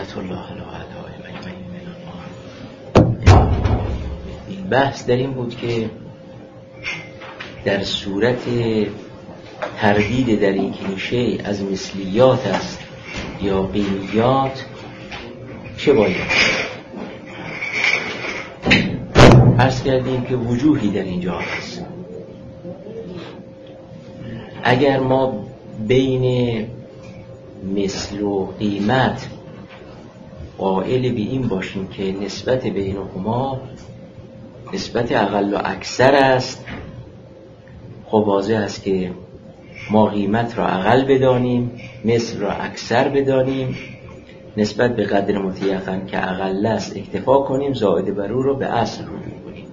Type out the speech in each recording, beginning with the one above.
لعنت الله علی اعدائهم اجمعین. بحث در این بود که در صورت تردید در این که شیء از مثلیات است یا غیریات چه باید؟ عرض کردیم که وجوهی در اینجا هست. اگر ما بین مثل و قیمت قائل به این باشیم که نسبت بینهما نسبت اقل و اکثر است، خب واضح است که ما قیمت را اقل بدانیم، مثل را اکثر بدانیم، نسبت به قدر متیقن که اقل است اکتفا کنیم، زائد بر او را به اصل رجوع کنیم.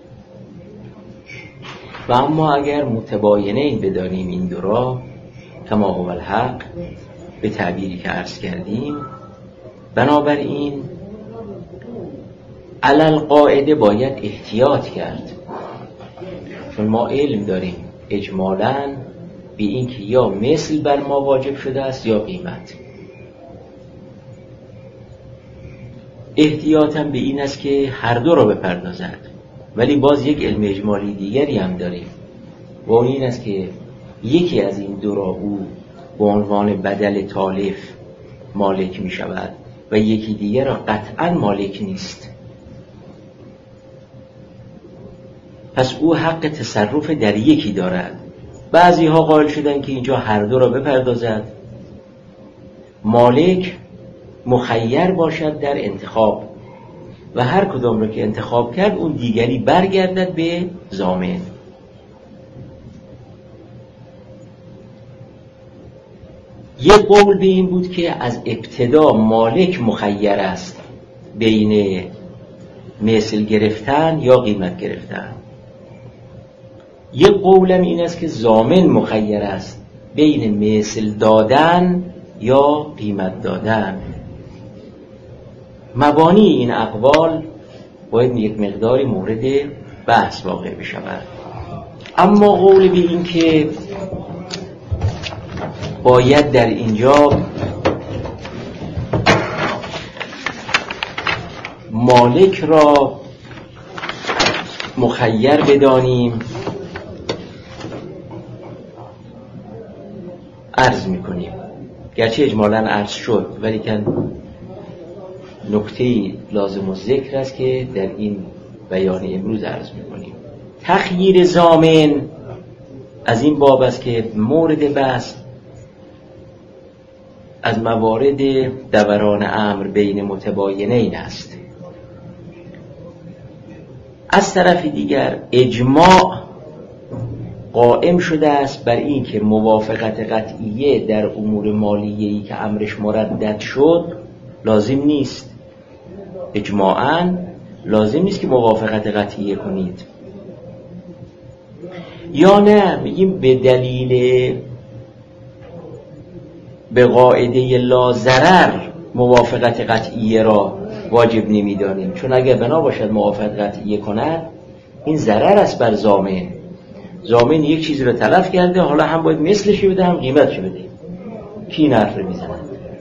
و اما اگر متباینین بدانیم این دو را، کما هو الحق به تعبیری که عرض کردیم، بنابراین علل قاعده باید احتیاط کرد، چون ما علم داریم اجمالاً به این که یا مثل بر ما واجب شده است یا قیمت. احتیاطاً به این است که هر دو را بپردازد، ولی باز یک علم اجمالی دیگری هم داریم و اون این است که یکی از این دو را او به عنوان بدل تالف مالک می شود و یکی دیگر را قطعاً مالک نیست. پس او حق تصرف در یکی دارد. بعضی ها قائل شدن که اینجا هر دو را بپردازد، مالک مخیر باشد در انتخاب و هر کدام را که انتخاب کرد اون دیگری برگردد به ضامن. یک قول به این بود که از ابتدا مالک مخیر است بین مثل گرفتن یا قیمت گرفتن. یک قولم این است که ضامن مخیر است بین مثل دادن یا قیمت دادن. مبانی این اقوال باید یک مقداری مورد بحث واقع بشود. اما قول به این که باید در اینجا مالک را مخیر بدانیم، عرض میکنیم، گرچه اجمالاً عرض شد ولی که نکته لازم و ذکر است که در این بیان امروز عرض میکنیم. تخییر ضامن از این باب است که مورد بحث از موارد دوران امر بین متباینین است. از طرف دیگر اجماع قائم شده است بر این که موافقت قطعیه در امور مالیه‌ای که امرش مردد شد لازم نیست. اجماعاً لازم نیست که موافقت قطعیه کنید. یا نه میگیم به دلیل به قاعده لا ضرر موافقت قطعیه را واجب نمیدانیم، چون اگر بنا باشد موافقت قطعیه کند این ضرر است بر ضامن. ضامن یک چیز را تلف کرده، حالا هم باید مثلش بده هم قیمتش بده. کی این حرف رو میزند؟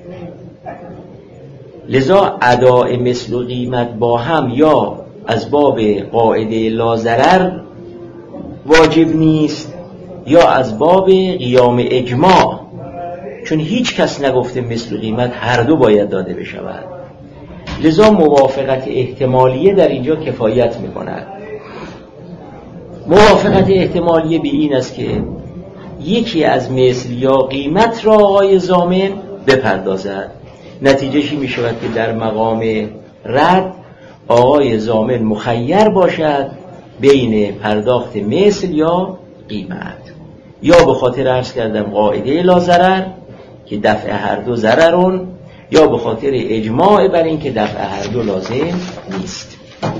لذا اداء مثل و قیمت با هم یا از باب قاعده لا ضرر واجب نیست یا از باب قیام اجماع، چون هیچ کس نگفته مثل و قیمت هر دو باید داده بشود. لذا موافقت احتمالیه در اینجا کفایت میکند. موافقت احتمالیه به این است که یکی از مثل یا قیمت را آقای ضامن بپردازد. نتیجهشی می شود که در مقام رد آقای ضامن مخیر باشد بین پرداخت مثل یا قیمت، یا به خاطر عرض کردم قاعده لا ضرر که دفع هر دو ضررون، یا به خاطر اجماع بر این که دفع هر دو لازم نیست.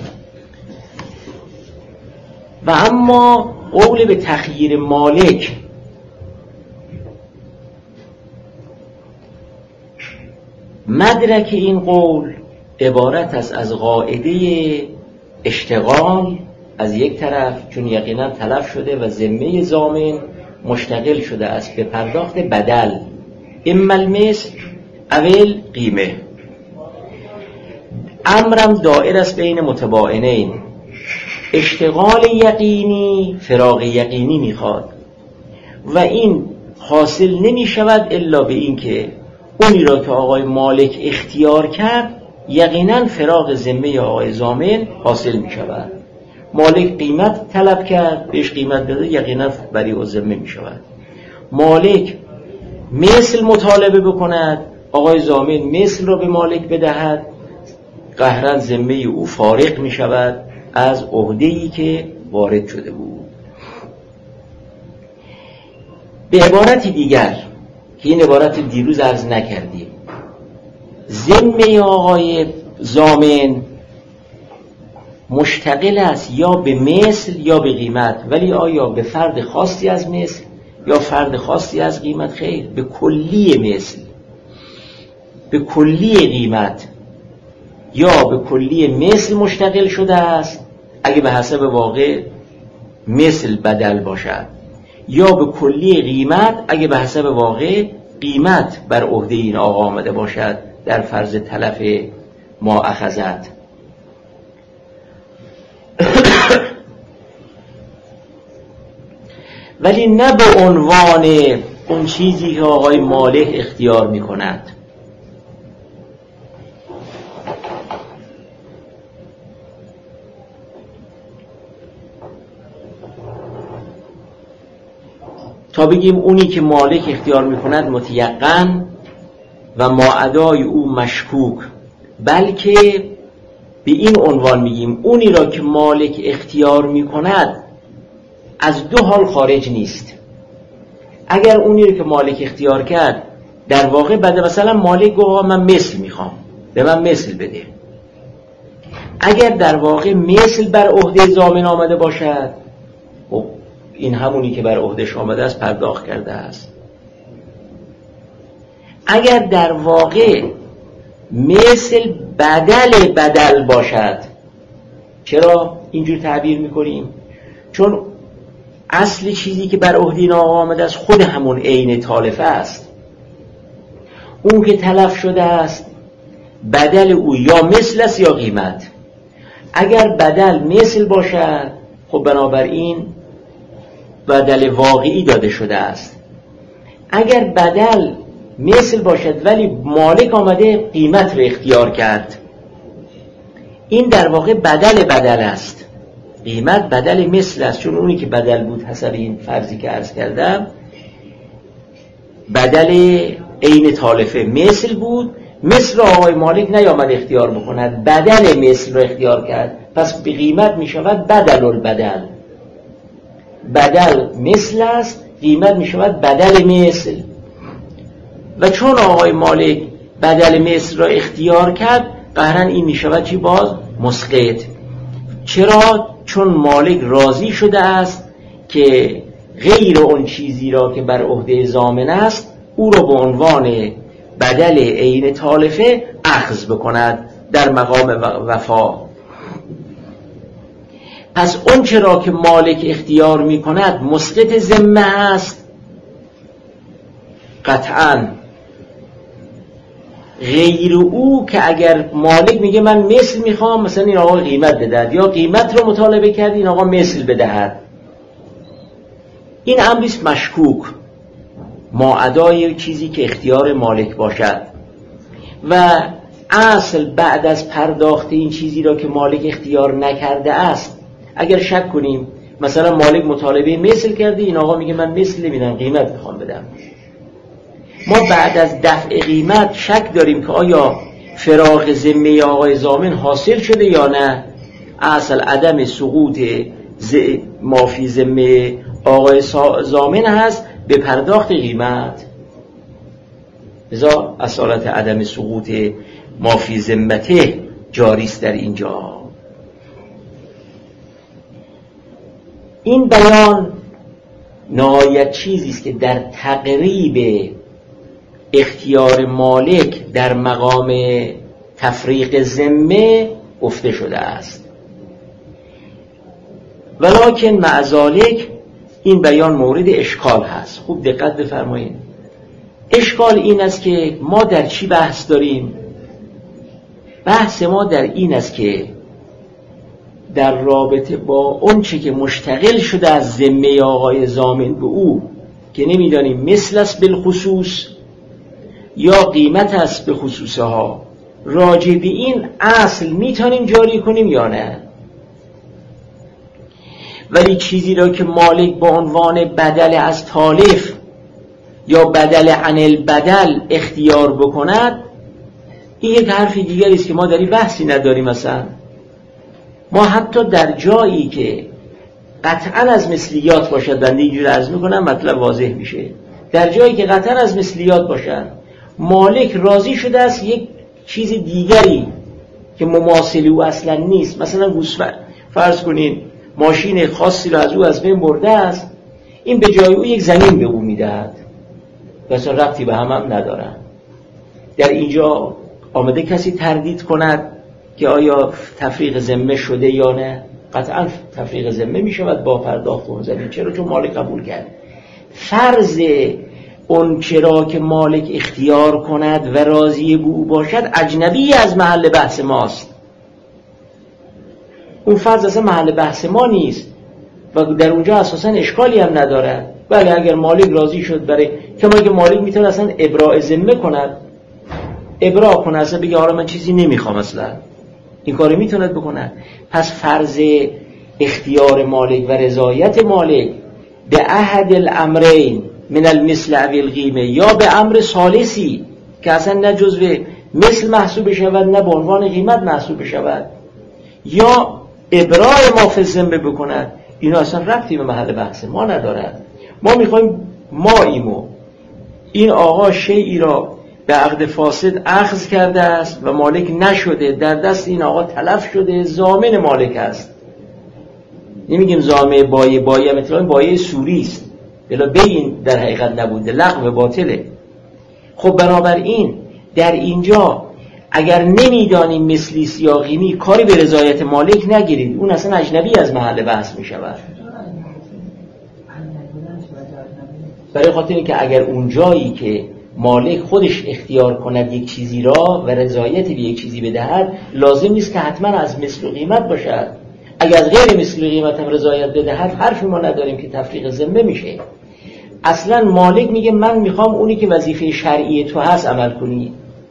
و اما قول به تخییر مالک مدرک این قول عبارت است از قاعده اشتغال از یک طرف، چون یقینا تلف شده و ذمه ضامن مشتغل شده است به پرداخت بدل، اما المثل اول قیمه. امرم دائر است بین متباینین، اشتغال یقینی فراغ یقینی میخواد و این حاصل نمی شود الا به این که اونی را که آقای مالک اختیار کرد یقینا فراغ ذمه آقای ضامن حاصل می شود. مالک قیمت طلب کرد، بهش قیمت بده، یقینا بری ذمه می شود. مالک مثل مطالبه بکند، آقای ضامن مثل را به مالک بدهد، قهرا ذمه او فارغ می شود از عهده‌ای که وارد شده بود. به عبارت دیگر که این عبارت دیروز عرض نکردیم، ذمه آقای ضامن مشتغل است یا به مثل یا به قیمت، ولی آیا به فرد خاصی از مثل یا فرد خاصی از قیمت؟ خیر، به کلی مثل، به کلی قیمت یا به کلی مثل مشتغل شده است اگه به حسب واقع مثل بدل باشد، یا به کلی قیمت اگه به حسب واقع قیمت بر عهده این آقا آمده باشد در فرض تلف ما اخذت. ولی نه به عنوان اون چیزی که آقای مالک اختیار می کند. تا بگیم اونی که مالک اختیار می کند متیقن و ماعدای او مشکوک، بلکه به این عنوان میگیم اونی را که مالک اختیار می کند از دو حال خارج نیست. اگر اونی را که مالک اختیار کرد در واقع بده، مثلا مالک گفت من مثل میخوام، به من مثل بده، اگر در واقع مثل بر عهده ضامن آمده باشد، این همونی که بر عهدهش آمده است پرداخت کرده است. اگر در واقع مثل بدل باشد، چرا اینجور تعبیر میکنیم؟ چون اصل چیزی که بر عهده این آقا آمده است خود همون عین تالفه است. اون که تلف شده است بدل او یا مثل است یا قیمت. اگر بدل مثل باشد خب بنابراین بدل واقعی داده شده است. اگر بدل مثل باشد ولی مالک آمده قیمت رو اختیار کرد، این در واقع بدل است. قیمت بدل مثل است، چون اونی که بدل بود حسب این فرضی که عرض کردم بدل عین تالفه مثل بود، مثل رو آقای مالک نیامد اختیار بکند، بدل مثل رو اختیار کرد، پس به قیمت می شود بدل البدل. بدل مثل است، قیمت می شود بدل مثل. و چون آقای مالک بدل مثل را اختیار کرد، قهرن این می شود چی؟ باز مسقط. چرا؟ چون مالک راضی شده است که غیر اون چیزی را که بر عهده ضامن است او را به عنوان بدل عین تالفه اخذ بکند در مقام وفا. پس اون چرا که مالک اختیار می کند مسقط ذمه است قطعاً. غیر او که اگر مالک میگه من مثل میخوام، مثلا این آقا قیمت بدهد، یا قیمت رو مطالبه کرد این آقا مثل بدهد، این امریست مشکوک، ماعدای چیزی که اختیار مالک باشد. و اصل بعد از پرداخت این چیزی را که مالک اختیار نکرده است، اگر شک کنیم مثلا مالک مطالبه مثل کرده، این آقا میگه من مثل نمیدم قیمت میخوام بدم، ما بعد از دفع قیمت شک داریم که آیا فراغ ذمه آقای ضامن حاصل شده یا نه. اصل عدم سقوط مافی ذمه آقای ضامن هست به پرداخت قیمت، لذا اصالت عدم سقوط مافی ذمته جاریست در اینجا. این بیان نهایت چیزیست که در تقریب اختیار مالک در مقام تفریق ذمه گفته شده است. ولکن مع ذلک این بیان مورد اشکال هست. خوب دقت بفرمایید. اشکال این است که ما در چی بحث داریم؟ بحث ما در این است که در رابطه با اون چی که مشتغل شده از ذمه آقای ضامن به او که نمیدانیم مثل است بالخصوص یا قیمت است به خصوصها، راجع به این اصل میتونیم جاری کنیم یا نه. ولی چیزی را که مالک با عنوان بدل از تالف یا بدل عن البدل اختیار بکند، این یک حرف دیگری است که ما در این بحثی نداریم. مثلا ما حتی در جایی که قطعا از مثلیات باشد، بنده اینجور عرض میکنم مطلب واضح میشه، در جایی که قطعا از مثلیات باشد مالک راضی شده است یک چیز دیگری که مماثل او اصلا نیست، مثلا گوسفند فرض کنین ماشین خاصی رو از او از بین برده است، این به جای او یک زمین به او میدهد و اصلا ربطی به هم ندارن. در اینجا آمده کسی تردید کند که آیا تفریق ذمه شده یا نه؟ قطعا تفریق ذمه می شود با پرداخت اون زمین. چرا؟ چون مالک قبول کرد. فرض اون چرا که مالک اختیار کند و راضی به او باشد اجنبی از محل بحث ماست. اون فرض اصلا محل بحث ما نیست و در اونجا اساسا اشکالی هم ندارد. بله اگر مالک راضی شد برای کما که مالک میتونه اصلا ابراء ذمه کند، ابراء کنه، اصلا بگه حالا من چیزی نمیخوام، اصلا این کارو میتونه بکنه. پس فرض اختیار مالک و رضایت مالک به احد الامرین من المثل او القیمه یا به امر ثالثی که اصلا نه جزو مثل محسوب شود نه به عنوان قیمت محسوب شود یا ابراء ما فی الذمه بکند، اینا اصلا ربطی به محل بحث ما ندارد. ما میخوایم این آقا شیئی را به عقد فاسد اخذ کرده است و مالک نشده، در دست این آقا تلف شده، ضامن مالک است. نمیگیم ضامن بایه مثلا بایه سوری است، بلا بین در حقیقت نبوده، لغو باطله. خب بنابراین در اینجا اگر نمیدانیم مثلی یا قیمی کاری به رضایت مالک نگیرید، اون اصلا اجنبی از محل بحث میشود. برای خاطر اینکه اگر اون جایی که مالک خودش اختیار کند یک چیزی را و رضایت به یک چیزی بدهد، لازم نیست که حتما از مثل و قیمت باشد. اگر از غیر مثل و قیمت هم رضایت بدهد، حرفی ما نداریم که تفریق ذمه میشه. اصلا مالک میگه من میخوام اونی که وظیفه شرعی تو هست عمل کنی،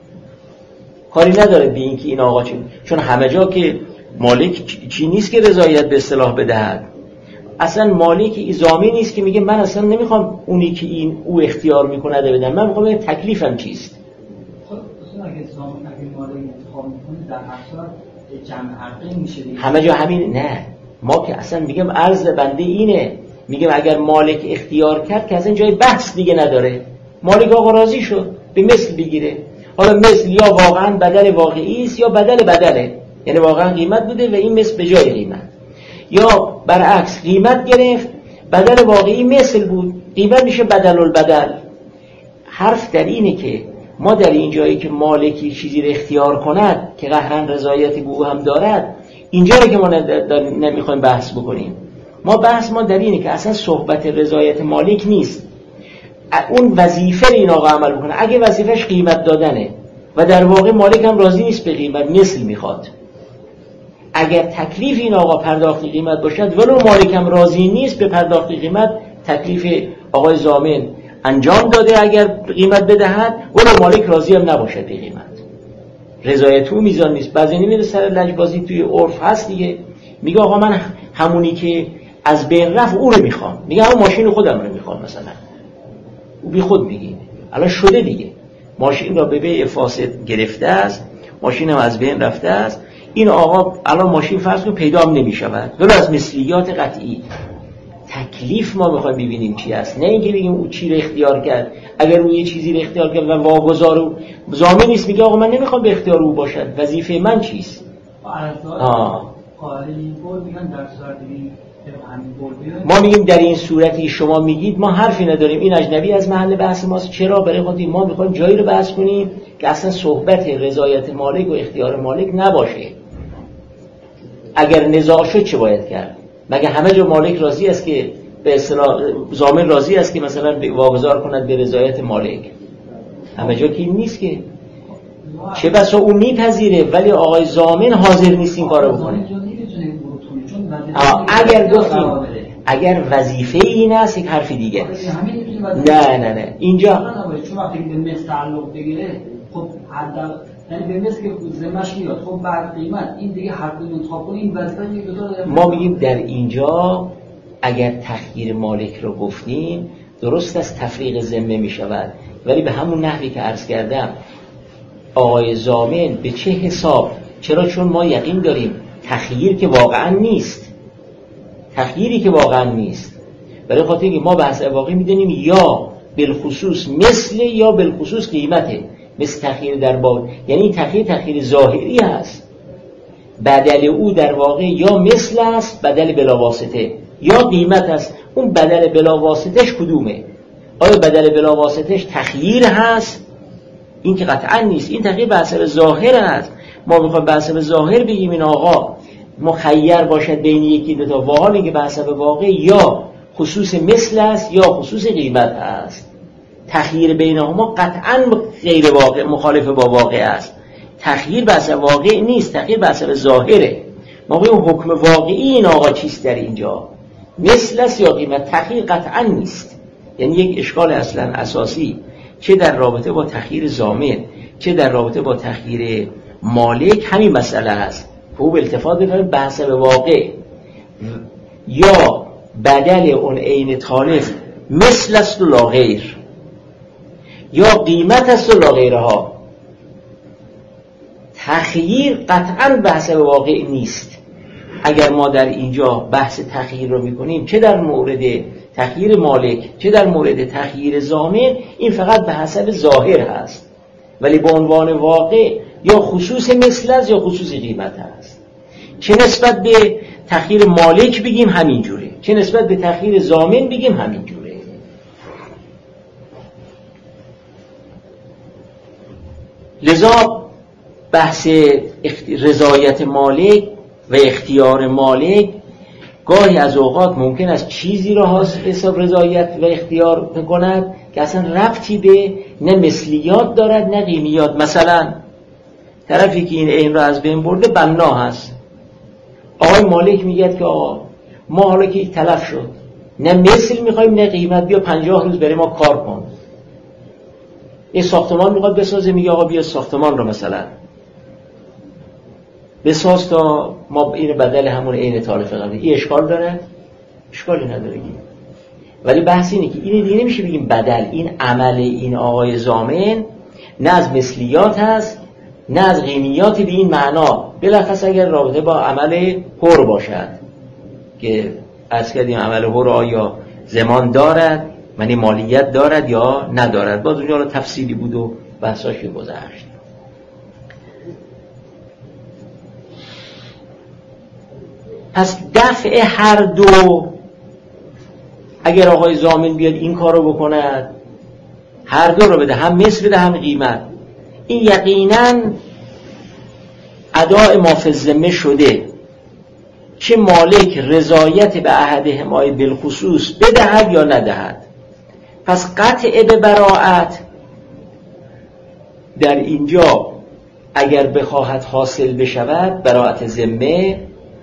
کاری نداره به این که این آقا چون همه جا که مالک چی نیست که رضایت به اصطلاح بدهد. اصلا مالک ضامن نیست که میگه من اصلا نمیخوام اونی که او اختیار میکنه بدم، من میخوام این تکلیفم چیست. خب اصلا اگه ضامن اگه مالک انتخاب میکنه در اصل جمع حقی میشه دیگه. همه جا همین نه، ما که اصلا میگم عرض بنده اینه، میگم اگر مالک اختیار کرد که اصلا جای بحث دیگه نداره. مالک آقا راضی شد به مثل بگیره، حالا مثل یا واقعا بدل واقعی است یا بدله، یعنی واقعا قیمت بوده و این مثل به جای قیمت، یا برعکس قیمت گرفت بدل واقعی مثل بود، قیمت میشه بدل البدل. حرف در اینه که ما در این جایی که مالکی چیزی رو اختیار کند که قهرن رضایتی به او هم دارد، اینجا رو که ما نمیخوایم بحث بکنیم. بحث ما در اینه که اصلا صحبت رضایت مالک نیست، اون وظیفه این آقا عمل بکنه. اگه وظیفش قیمت دادنه و در واقع مالک هم راضی نیست به قیمت، مثل میخواد، اگر تکلیف این آقا پرداخت قیمت باشد ولو مالک هم راضی نیست به پرداخت قیمت، تکلیف آقای ضامن انجام داده اگر قیمت بدهد، ولو مالک راضی هم نباشد به قیمت، رضایت او میزان نیست. بعضی نمیره سر لجبازی توی عرف هست دیگه، میگه آقا من همونی که از بین رفت او رو میخوام، میگه همون ماشین خودم رو میخوام، مثلا او بی خود میگه الان شده دیگه، ماشین را به بیع فاسد گرفته است، ماشین هم از بین رفته است، این آقا الان ماشین فرض کن پیدا هم نمیشود، ولو از مثلیات قطعی. تکلیف ما میخوایم ببینیم چی است، نه اینکه بگیم او چی رو اختیار کرد. اگر او یه چیزی رو اختیار کرد و واگذار و ضامن نیست، میگه آقا من نمیخوام به اختیار او باشد، وظیفه من چیست؟ ما میگیم در این صورتی شما میگید ما حرفی نداریم، این اجنبی از محل بحث ماست. چرا؟ برای خاطر ما میخوایم جایی رو بحث کنیم که اصلا صحبت رضایت مالک و اختیار مالک نباشه. اگر نزاع شد چه باید کرد؟ مگه همه جا مالک راضی است که به اصطلاح ضامن راضی است که مثلا واگذار کند به رضایت مالک؟ همه جا که این نیست که. چه بسا اون میپذیره ولی آقای ضامن حاضر نیست این کارو بکنه. اگر گفتیم اگر وظیفه این است یک حرف دیگه است. نه اینجا چون وقتی که به مثل تعلق بگیره خب حداقل یعنی به مثل که ذمه‌اش میاد خب بعد قیمت این دیگه هر کدوم انتخاب کنه این وظیفه دیگه دو تا ما میگیم در اینجا اگر تخییر مالک رو گفتیم درست از تفریق ذمه میشود، ولی به همون نحوی که عرض کردم آقای ضامن به چه حساب؟ چرا؟ چون ما یقین داریم تخییر که واقعا نیست، تخییری که واقعا نیست، برای خاطر اینکه ما بحث واقعی میدونیم یا بالخصوص مثل یا بالخصوص قیمته. مثل تخییر در باب، یعنی این تخییر ظاهری است، بدل او در واقع یا مثل است بدل بلاواسطه یا قیمت است. اون بدل بلاواسطهش کدومه؟ آیا بدل بلاواسطهش تخییر هست؟ این که قطعا نیست، این تخییر به اثر ظاهر است. ما میخوایم به اثر ظاهر بگیم این آقا مخیر باشد بین یکی دو تا، و حال اینکه به حسب واقع یا خصوص مثل است یا خصوص قیمت است. تخییر بینهما قطعا غیر واقع، مخالف با واقع است. تخییر به اثر واقع نیست، تخییر به اثر ظاهره. ما بگیم حکم واقعی این آقا چیست در اینجا، مثل است یا قیمت. تخییر قطعا نیست. یعنی یک اشکال اصلا اساسی چه در رابطه با تخییر ضامن چه در رابطه با تخییر مالک همین مسئله است. خوب التفات بفرمایید به حسب واقع یا بدل اون عین تالف مثل است و لا غیر، یا قیمت است و لا غیرها. تخییر قطعا به حسب واقع نیست. اگر ما در اینجا بحث تخییر رو میکنیم چه در مورد تخییر مالک چه در مورد تخییر ضامن، این فقط به حسب ظاهر هست، ولی به عنوان واقع یا خصوص مثل است یا خصوص قیمت است. چه نسبت به تخییر مالک بگیم همین جوره، چه نسبت به تخییر ضامن بگیم همین جوره. لذا بحث رضایت مالک و اختیار مالک گاهی از اوقات ممکن است چیزی را حساب رضایت و اختیار کند که اصلا ربطی به نه مثلیات دارد نه قیمیات. مثلا طرفی که این عین را از بین برده بنا هست، آقای مالک میگه که آقا ما حالا که تلف شد نه مثل میخوایم نه قیمت، بیا 50 روز برای ما کار کن. یه ساختمان میخواد بسازه، میگه آقا بیا ساختمان رو مثلا بساز تا ما این بدل همون عین تالف قبلی. این اشکال داره؟ اشکالی نداره. ولی بحث اینه که این دیگه نمیشه بگیم بدل. این عمل این آقای ضامن نه از مثلیات هست نه از قیمیات به این معنا، بلخص اگر رابطه با عمل حر باشد که عرض کردیم عمل حر آیا زمان دارد، معنی مالیت دارد یا ندارد. باز اونجا رو تفصیلی بود و بحثاشی گذشت. پس دفع هر دو، اگر آقای ضامن بیاد این کار رو بکند هر دو رو بده، هم مثل بده هم قیمت، این یقیناً اداء ما فی الذمه شده که مالک رضایت به احدهما بالخصوص بدهد یا ندهد. پس قطع به براءت در اینجا اگر بخواهد حاصل بشود، براءت ذمه،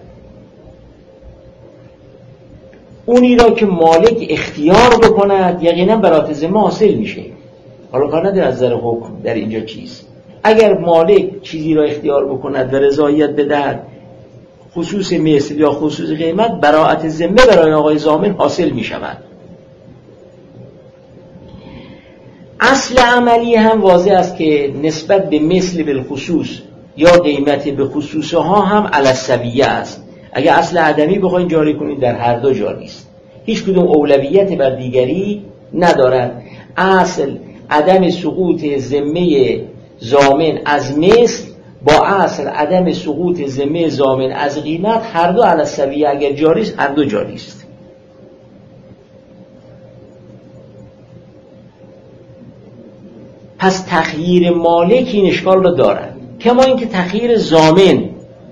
اونی را که مالک اختیار بکند یقینا براءت ذمه حاصل میشه. حالا کار نداره از نظر حکم در اینجا چیز. اگر مالک چیزی را اختیار بکند و رضایت بدهد خصوص مثل یا خصوص قیمت، براءت ذمه برای آقای ضامن حاصل می شود. اصل عملی هم واضح است که نسبت به مثل بالخصوص یا قیمت به خصوصها هم علی السویه است. اگر اصل عدمی بخواید جاری کنید در هر دو جاری است، هیچ کدوم اولویت بر دیگری ندارد. اصل عدم سقوط ذمه ضامن از مثل با اصل عدم سقوط ذمه ضامن از قیمت هر دو علی السویه اگر جاری است، هر دو جاری است. پس تخییر مالک این اشکال را دارد، کما اینکه تخییر ضامن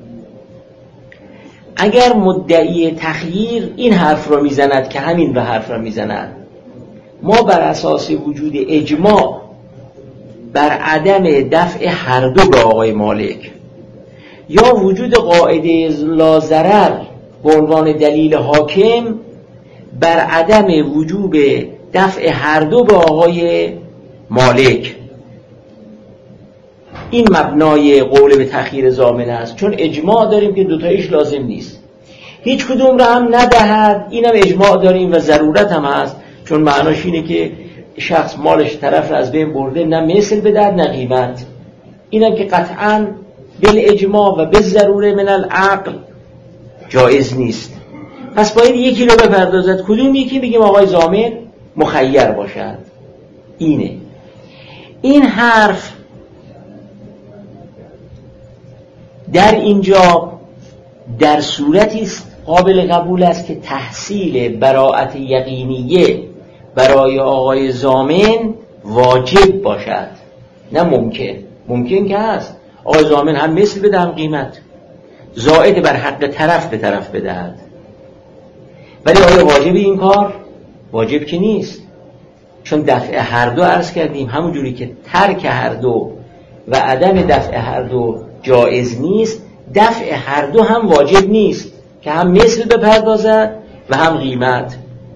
اگر مدعی تخییر این حرف را میزند که همین به حرف را میزند، ما بر اساس وجود اجماع بر عدم دفع هر دو به آقای مالک یا وجود قاعده لا ضرر به عنوان دلیل حاکم بر عدم وجوب دفع هر دو به آقای مالک، این مبنای قول به تأخیر ضامن است. چون اجماع داریم که دوتایش لازم نیست، هیچ کدوم را هم ندهد، اینم اجماع داریم و ضرورت هم هست، چون معناش اینه که شخص مالش طرف را از بین برده، نه مثل بدهد نه قیمت، اینم که قطعاً بالاجماع و بالضروره من العقل جایز نیست. پس باید یکی رو بپردازد. کدوم یکی؟ بگیم آقای ضامن مخیر باشد. اینه این حرف در اینجا در صورتی قابل قبول است که تحصیل براءت یقینیه برای آقای ضامن واجب باشد، نه ممکن که هست آقای ضامن هم مثل بده هم قیمت، زائد بر حق طرف به طرف بدهد. ولی آیا واجب این کار؟ واجب که نیست، چون دفع هر دو عرض کردیم همون جوری که ترک هر دو و عدم دفع هر دو جایز نیست، دفع هر دو هم واجب نیست که هم مثل بپردازد و هم قیمت.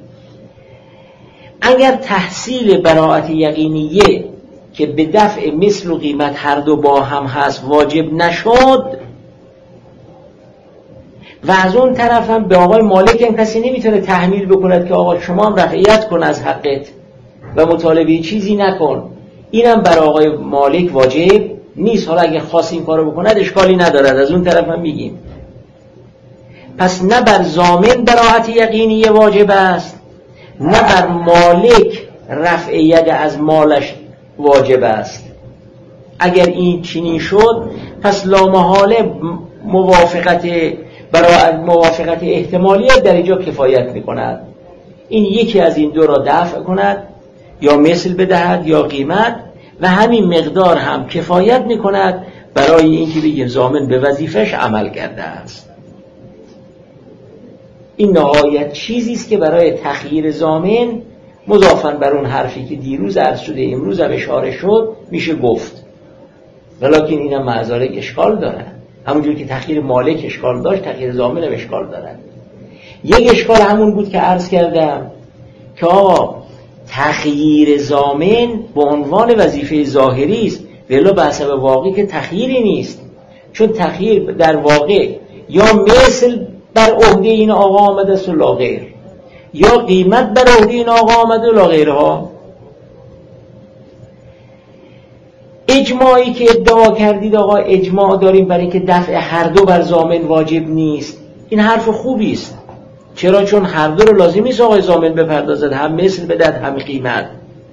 اگر تحصیل براءت یقینیه که به دفع مثل و قیمت هر دو با هم هست واجب نشد و از اون طرف هم به آقای مالک هم کسی نمیتونه تحمیل بکند که آقا شما هم رفعیت کن از حقت و مطالبه چیزی نکن، اینم برای آقای مالک واجب نیست. حالا اگر خواست این کارو بکند اشکالی ندارد، از اون طرف هم میگیم. پس نه بر ضامن براءت یقینیه واجب است، نه بر مالک رفع ید از مالش واجب است. اگر این چنین شد پس لامحاله موافقت احتمالیت در اینجا کفایت میکند. این یکی از این دو را دفع کند، یا مثل بدهد یا قیمت، و همین مقدار هم کفایت میکند برای اینکه بگیم ضامن به وظیفش عمل کرده است. این نهایت چیزی است که برای تخییر ضامن مضافاً بر اون حرفی که دیروز عرض شده امروز هم اشاره شد میشه گفت، ولیکن اینم معذارک اشکال داره. همونجور که تخییر مالک اشکال داشت تخییر ضامن هم اشکال دارد. یک اشکال همون بود که عرض کردم که تخییر ضامن به عنوان وظیفه ظاهری است، ولی به حسب واقعی که تخییری نیست، چون تخییر در واقع یا مثل بر عهده این آقا آمده است و لا غیر، یا قیمت بر عهده این آقا آمده و لا غیرها. اجماعی که ادعا کردید آقا اجماع داریم برای که دفع هر دو بر ضامن واجب نیست، این حرف خوبی است. چرا؟ چون هر دو رو لازم نیست آقای ضامن بپردازد، هم مثل بدهد هم قیمت.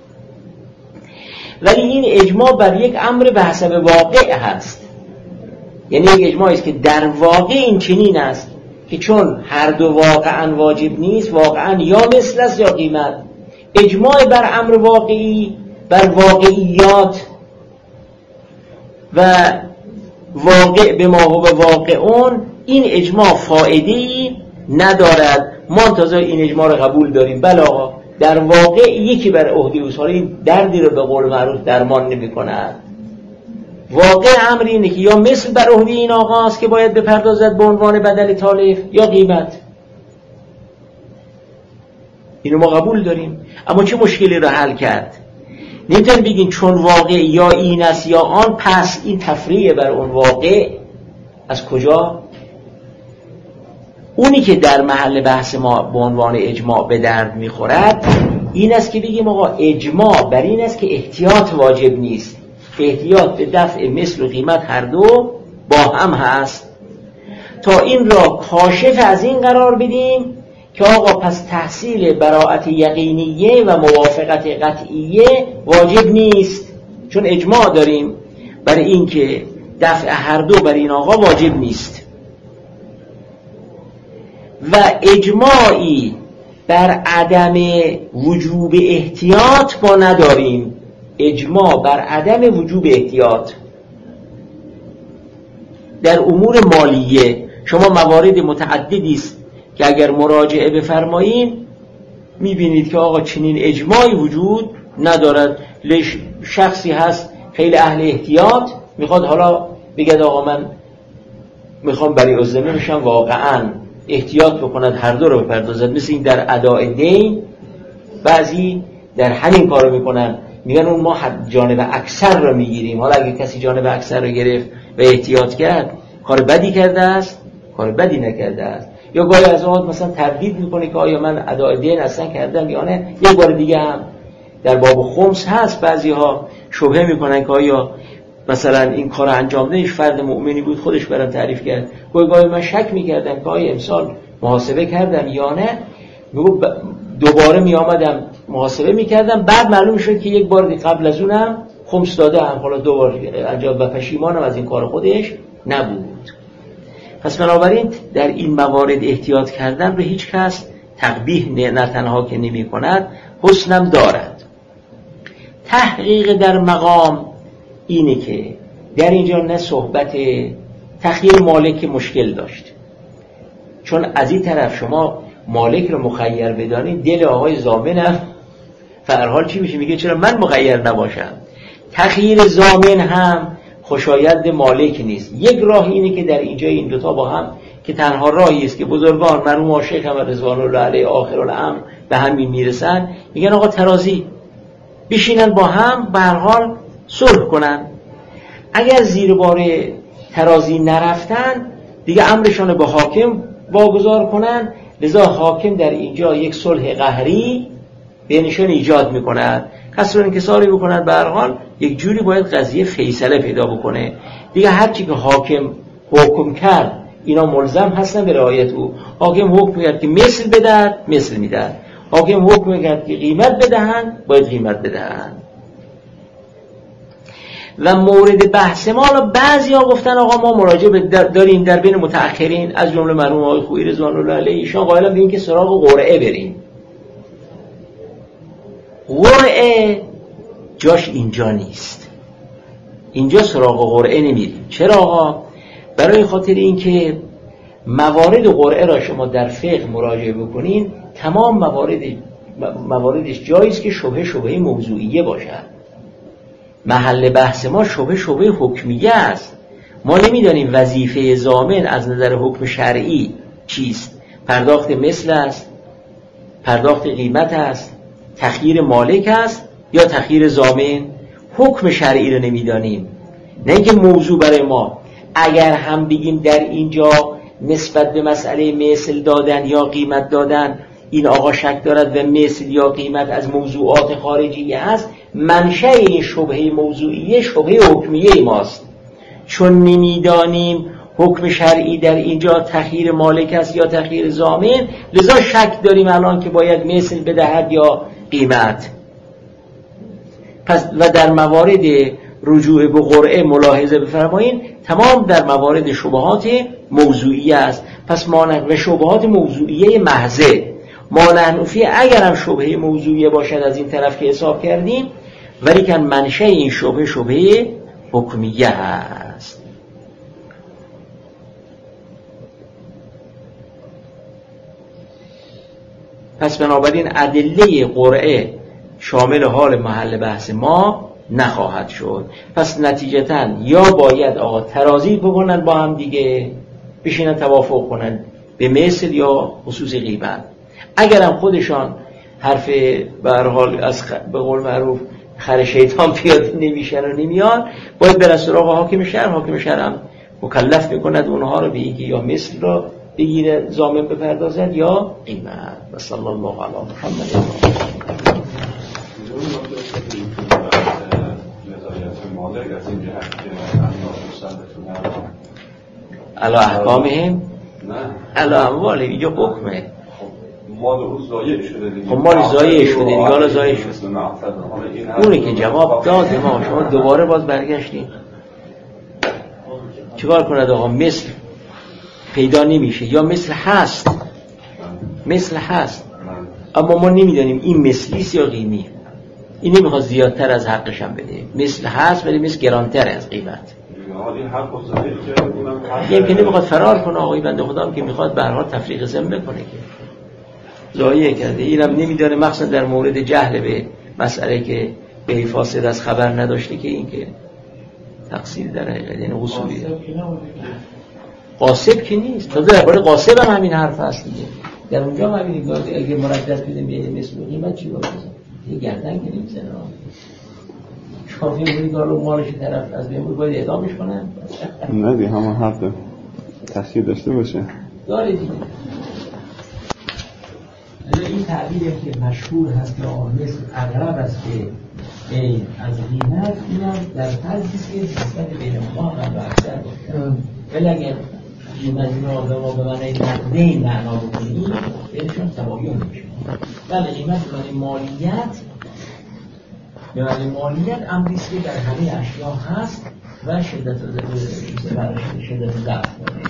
ولی این اجماع بر یک امر به حسب واقع هست، یعنی یک اجماعی است که در واقع این چنین است که چون هر دو واقعا واجب نیست، واقعا یا مثل است یا قیمت. اجماع بر امر واقعی، بر واقعیات و واقع به ما هو واقعون، این اجماع فایده‌ای ندارد. ما انتظار این اجماع رو قبول داریم، بله آقا در واقع یکی بر عهده اوست، حالا این دردی رو به قول معروف درمان نمی‌کند. واقع امر اینه که یا مثل بر عهده این آقا است که باید بپردازد به عنوان بدل تالف، یا قیمت. اینو ما قبول داریم. اما چه مشکلی رو حل کرد؟ نمیتونیم بگیم چون واقع یا این است یا آن، پس این تفریع بر اون واقع از کجا؟ اونی که در محل بحث ما به عنوان اجماع به درد میخورد این است که بگیم آقا اجماع بر این است که احتیاط واجب نیست، احتیاط به دفع مثل و قیمت هر دو با هم هست. تا این را کاشف از این قرار بدیم که آقا پس تحصیل براءت یقینیه و موافقت قطعیه واجب نیست، چون اجماع داریم برای این که دفع هر دو بر این آقا واجب نیست. و اجماعی بر عدم وجوب احتیاط ما نداریم، اجماع بر عدم وجوب احتیاط در امور مالیه. شما موارد متعددی است که اگر مراجعه بفرمایین میبینید که آقا چنین اجماعی وجود ندارد. شخصی هست خیلی اهل احتیاط، میخواد حالا بگه آقا من میخوام برای عزله میشم، واقعا احتیاط بکند هر دو رو بپردازد. مثل این در اداء دین بعضی در همین کارو میکنن، میگن اون ما جانب اکثر رو میگیریم. حالا اگه کسی جانب اکثر رو گرفت و احتیاط کرد، کار بدی کرده است؟ کار بدی نکرده است. یا گاهی از اوقات مثلا تردید میکنه که آیا من اداء دین اصلا کردم یا نه. یک بار دیگه هم در باب خمس هست، بعضیها شبهه میکنن که آیا مثلا این کار انجام دهش فرد مؤمنی بود، خودش برام تعریف کرد. گاهی من شک میکردم که آیا امسال محاسبه کردم یا نه، میگو دوباره میآمدم محاسبه میکردم، بعد معلوم شد که یک بار قبل از اونم خمس داده هم، حالا دوبار انجام و پشیمانم از این کار خودش نبود. پس بنابراین در این موارد احتیاط کردن رو هیچ کس تقبیح نه تنها که نمی کند، حسنم دارد. تحقیق در مقام اینه که در اینجا نه صحبت تخییر مالک مشکل داشت، چون از این طرف شما مالک رو مخیر بدانید، دل آقای ضامنم فرحال چی میشه؟ میگه چرا من مخیر نباشم؟ تخییر ضامن هم خوشایند مالک نیست. یک راه اینه که در اینجا این دوتا با هم، که تنها راهی است که بزرگان مرحوم شیخ احمد رضوان الله علیه آخرالامر به همین میرسن، میگن آقا ترازی بشینن با هم به هر حال صلح کنن. اگر زیر بار ترازی نرفتن دیگه امرشان به حاکم واگذار کنن، لذا حاکم در اینجا یک صلح قهری بینشان ایجاد میکند، کسر انکساری بکنند. به هر حال یک جوری باید قضیه فیصله پیدا بکنه دیگه. هرچی که حاکم حکم کرد اینا ملزم هستن به رعایت او. حاکم حکم کرد که مثل بدهد، مثل میدهد. حاکم حکم کرد که قیمت بدهند، باید قیمت بدهند. و مورد بحث ما، بعضی ها گفتن آقا ما مراجعه داریم در بین متأخرین، از جمله مرحوم آقای خویی رضوان الله علیه، ایشان قائلن به این که سراغ قرعه بریم. قرعه جاش اینجا نیست، اینجا سراغ قرعه نمیریم. چرا آقا؟ برای خاطر این که موارد قرعه را شما در فقه مراجعه بکنین، تمام مواردش جاییست که شبهه موضوعیه باشد. محل بحث ما شبهه حکمیه است. ما نمیدانیم وظیفه ضامن از نظر حکم شرعی چیست. پرداخت مثل است، پرداخت قیمت است، تخییر مالک است یا تخییر ضامن. حکم شرعی رو نمیدانیم، نه اینکه موضوع برای ما. اگر هم بگیم در اینجا نسبت به مسئله مثل دادن یا قیمت دادن این آقا شک دارد و مثل یا قیمت از موضوعات خارجی هست، منشأ این شبهه موضوعیه شبهه حکمیه ماست. چون نمیدانیم حکم شرعی در اینجا تخییر مالک است یا تخییر ضامن، لذا شک داریم الان که باید مثل بدهد یا قیمت. پس و در موارد رجوع به قرعه ملاحظه بفرمایید، تمام در موارد شبهات موضوعیه است. پس و شبهات موضوعیه محضه مانعنفی اگر هم شبهه موضوعیه باشد از این طرف که حساب کردیم، ولی که منشأ این شبهه حکمیه هست. پس بنابراین ادله قرعه شامل حال محل بحث ما نخواهد شد. پس نتیجتاً یا باید آقا ترازی بکنن با هم دیگه، بشینن توافق کنن به مثل یا خصوص قیمت. اگرم خودشان حرف به هر حال از به قول معروف خر شیطان پیاده نمیشن و نمیان، باید برن سراغ حاکم شهر. حاکم شهر هم مکلف میکند اونها رو به اینکه یا مثل رو بگیره ضامن بپردازد یا قیمت. و صلی الله علی محمد. علا احکامهم علا اموالهم، اینجا حکمه. مال او ضایع شده دیگه. خب مال ضایع شده دیگه، حالا ضایع شد. اونه که جواب داد ما، شما دوباره باز برگشتیم. چیکار کند آقا؟ مثل پیدا نمیشه یا مثل هست، مثل هست اما ما نمیدانیم این مثلیست یا قیمی. این نمیخواد زیادتر از حقش هم بده، مثل هست ولی مثل گرانتر از قیمت. یمکنه نمیخواد فرار کنه آقای بنده خدا هم که میخواد به هر حال تفریق ذمه کنه که ضایع کرده. اینم نمیدانه، مخصوصا در مورد جهل به مسئله که به فاسد از خبر نداشته که این که تقصیر در حقیقت، یعنی اصولی قاسب که نیست. تا درباره قاسب هم همین حرف هست دیگه. در اونجا هم همین اگه مرتب بدیم به مثل قیمت چی باید بزن؟ یه گردن که نمیزنه شافی میگه رو مالش طرف از بین باید اعدامش کنن. نه دیگه همه حرف تأثیر داشته باشه داره دیگه. این تعبیری که مشهور هست یا مثل اغرب است که از قیمت اینم در فرضی که نسبت بین ما هم و اکثر باشه، ولی اگر قیمت ما به معنی نقدی معنا بکنیم بینشون تباین میشه. بله قیمت به معنی مالیت، به معنی مالیت امریست که در همه اشیا هست و شدت ضعف داره.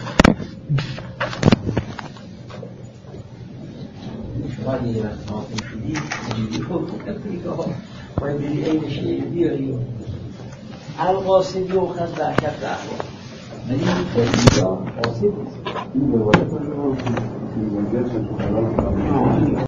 شما یه وقت حاکم شدید اینجوری خود کنید که باید بری عینش بیاری القاسدی و خز بحشت رحمه ولی این قاسد نیست.